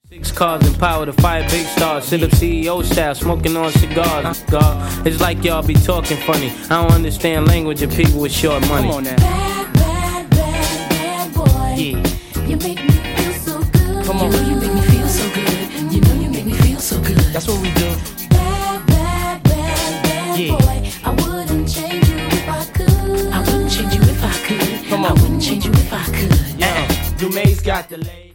6 cars and power to fight big stars. Sit up CEO style, smoking on cigars. God, it's like y'all be talking funny. I don't understand language of people with short money. Come on now. Bad boy. Yeah. You make me feel so good. Come on. You know you make me feel so good. You know you make me feel so good. That's what we do. Bad boy. I wouldn't change you if I could. I wouldn't change you if I could. Come on. I wouldn't change you if I could. Dumae's got the lay.